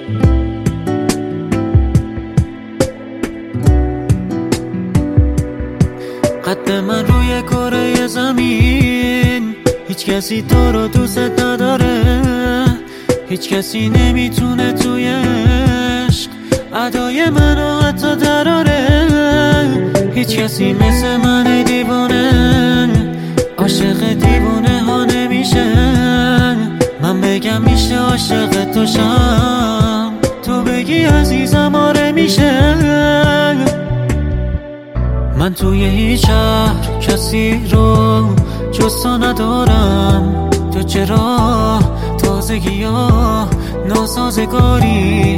قد من روی کره زمین هیچ کسی تو رو دوست نداره، هیچ کسی نمیتونه توی عشق ادای منو حتی دراره. هیچ کسی مثل من دیوانه عاشق دیوانه ها نمیشه. من بگم میشه عاشق تو شم، تو بگی عزیزم آره میشه. من توی هیچ شهر کسی رو جز تو ندارم، تو چرا تازگی ها ناسازگاری